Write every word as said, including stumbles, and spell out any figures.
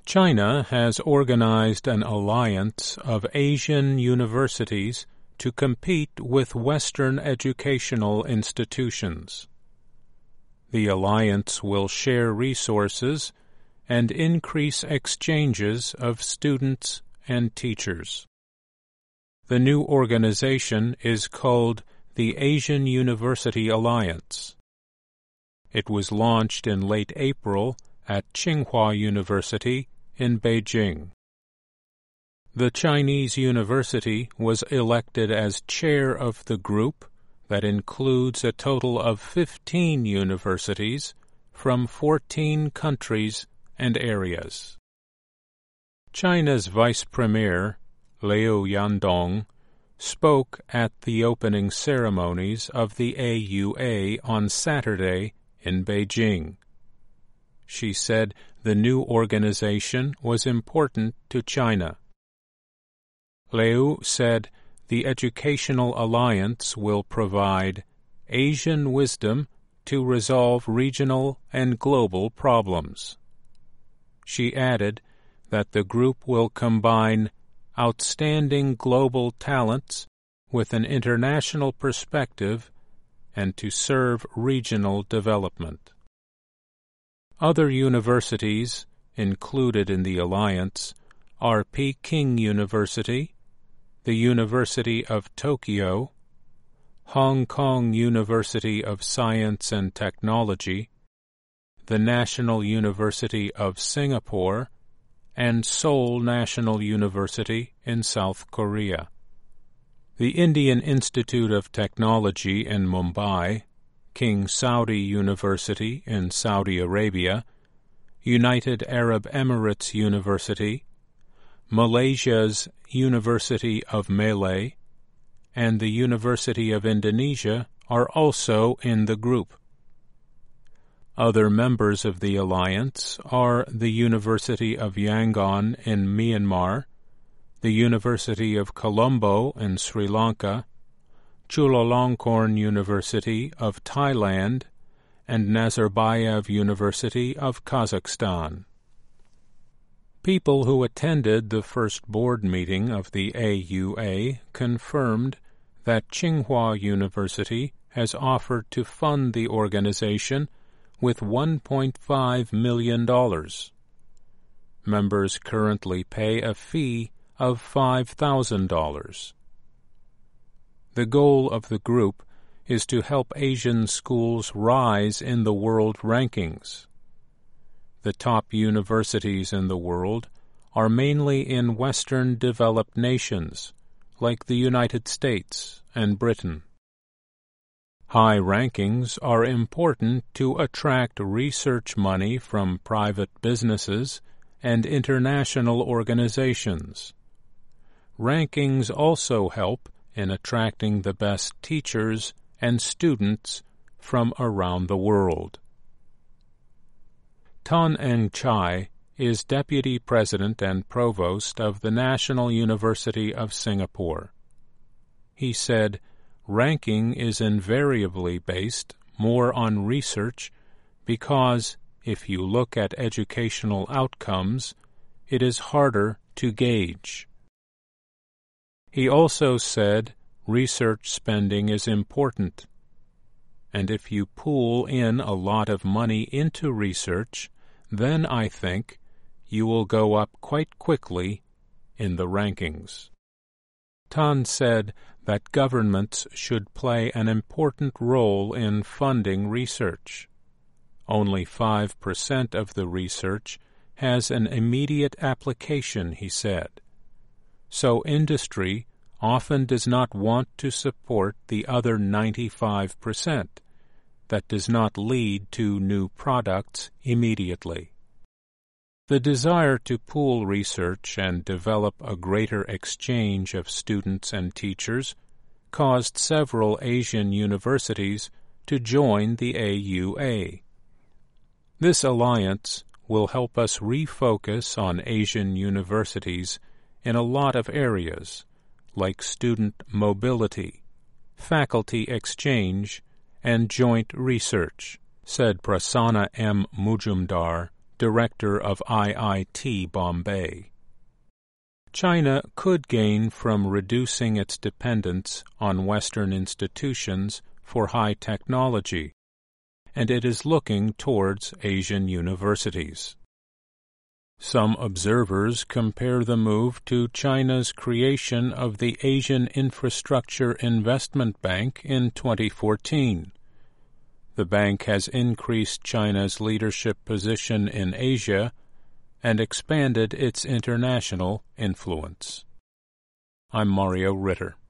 China has organized an alliance of Asian universities to compete with Western educational institutions. The alliance will share resources and increase exchanges of students and teachers. The new organization is called the Asian University Alliance. It was launched in late April at Tsinghua University in Beijing. The Chinese university was elected as chair of the group that includes a total of fifteen universities from fourteen countries and areas. China's Vice Premier, Liu Yandong, spoke at the opening ceremonies of the A U A on Saturday in Beijing. She said the new organization was important to China. Liu said the Educational Alliance will provide Asian wisdom to resolve regional and global problems. She added that the group will combine outstanding global talents with an international perspective and to serve regional development. Other universities included in the alliance are Peking University, the University of Tokyo, Hong Kong University of Science and Technology, the National University of Singapore, and Seoul National University in South Korea. The Indian Institute of Technology in Mumbai, King Saudi University in Saudi Arabia, United Arab Emirates University, Malaysia's University of Malay, and the University of Indonesia are also in the group. Other members of the alliance are the University of Yangon in Myanmar, the University of Colombo in Sri Lanka, Chulalongkorn University of Thailand, and Nazarbayev University of Kazakhstan. People who attended the first board meeting of the A U A confirmed that Tsinghua University has offered to fund the organization with one point five million dollars. Members currently pay a fee of five thousand dollars. The goal of the group is to help Asian schools rise in the world rankings. The top universities in the world are mainly in Western developed nations, like the United States and Britain. High rankings are important to attract research money from private businesses and international organizations. Rankings also help in attracting the best teachers and students from around the world. Tan Eng Chai is Deputy President and Provost of the National University of Singapore. He said, ranking is invariably based more on research because, if you look at educational outcomes, it is harder to gauge. He also said research spending is important, and if you pool in a lot of money into research, then I think you will go up quite quickly in the rankings. Tan said that governments should play an important role in funding research. Only five percent of the research has an immediate application, he said. So industry often does not want to support the other ninety-five percent that does not lead to new products immediately. The desire to pool research and develop a greater exchange of students and teachers caused several Asian universities to join the A U A. This alliance will help us refocus on Asian universities in a lot of areas, like student mobility, faculty exchange, and joint research, said Prasanna M. Mujumdar, director of I I T Bombay. China could gain from reducing its dependence on Western institutions for high technology, and it is looking towards Asian universities. Some observers compare the move to China's creation of the Asian Infrastructure Investment Bank in twenty fourteen. The bank has increased China's leadership position in Asia and expanded its international influence. I'm Mario Ritter.